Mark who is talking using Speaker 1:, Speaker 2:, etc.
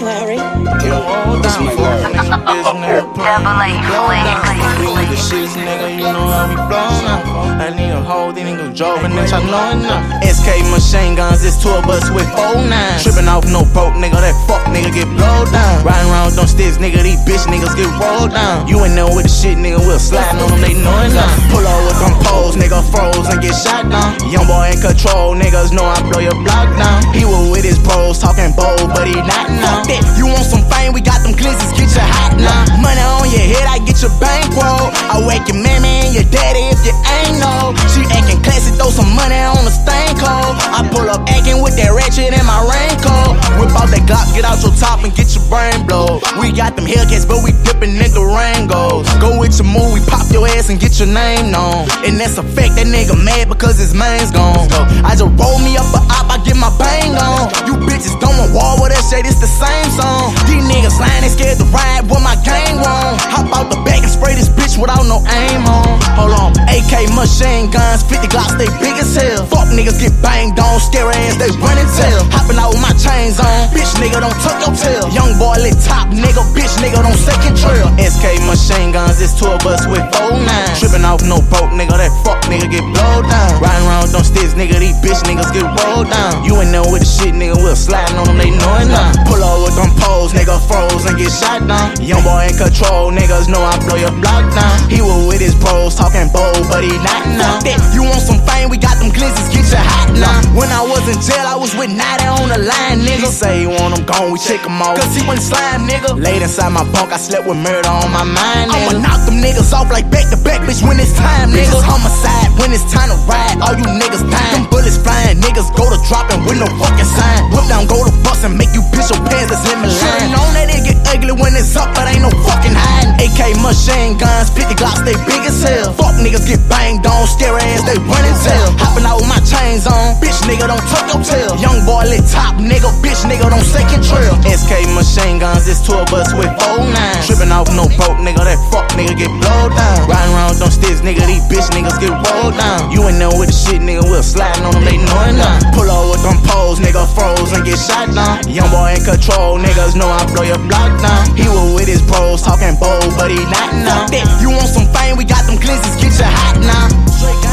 Speaker 1: Larry.
Speaker 2: Get rolled down, fuck nigga, bitch nigga, the shits, nigga, you know how we blowin' up. I need a whole these niggas driving, bitch, I know enough. SK machine guns, it's 2 of us with 4 9s. Trippin' off no broke nigga, that fuck nigga get blowed down. Riding around with them sticks, nigga, these bitch niggas get rolled down. You ain't know with the shit, nigga, we'll slide on them, they know enough. Pull over with them poles, nigga, froze and get shot down. Young boy in control, niggas know I blow your block down. He was with his bros, talking bold, but he not now. You want some fame, we got them glizzies, get your hot now. Money on your head, I get your bankroll. I wake your mammy and your daddy if you ain't know. She acting classy, throw some money on the stain cold. I pull up acting with that ratchet in my raincoat. Whip out that Glock, get out your top and get your brain blow. We got them Hellcats, but we dipping in the rainbows. Go with your move, we pop your ass and get your name known. And that's a fact, that nigga mad because his man's gone. So I just roll me up a op, I get my bang on. You bitches don't want war with that shit, it's the same song. These niggas lying, they scared to ride with my gang wrong. Hop out the back and spray this bitch without no aim on. Hold on, AK machine guns, 50 Glocks, they big as hell. Fuck niggas get banged on, scary ass, they running tail. Hopping out with my chains on, bitch nigga don't tuck your tail. Young boy lit top nigga, bitch nigga don't second trail. SK machine guns, it's 2 of us with 4 9s. Tripping off no broke nigga, that fuck nigga get blowed down. Riding around with them sticks, nigga, these bitch niggas get rolled down. You ain't know with the shit, nigga, we'll sliding on them, they know it now. Pull over with them poles, nigga, froze and get shot down. Young boy in control, niggas know I blow your block down. He was with his bros, talking bold, but he not now. You want some fame, we got them glizzies, get your hot now. When I was in jail, I was with 90 on the line, nigga. He say he want them gone, we check him off, cause he wasn't slime, nigga. Laid inside my bunk, I slept with murder on my mind, nigga. I'ma knock them niggas off like back to back, bitch, when it's time, nigga. Homicide, when it's time to ride, all you niggas dying. Them bullets flying, niggas go to dropping with no fucking sign. Whip down, go to bust and make you piss your pants, that's in my line. Should've known that it get ugly when it's up, but ain't no fucking hiding. AK machine guns, 50 Glocks, they big as hell. Fuck niggas get banged on, scary ass, they running tail. Hopping out with my chains on, bitch nigga don't tuck your tail. Young boy lit top nigga, bitch nigga don't second trail. SK machine guns, it's 2 of us with 4 9s. Tripping off no broke nigga, that fuck nigga get blowed down. Riding around with them sticks, nigga, these bitch niggas get rolled down. You ain't know with the shit, nigga, we'll sliding on them, they know it now. Pull over with them poles, nigga, froze and get shot down. Young boy in control, niggas know I blow your block down. He was with his bros, talking bold, but he not now. You want some fame, we got them glizzies, get your hot now.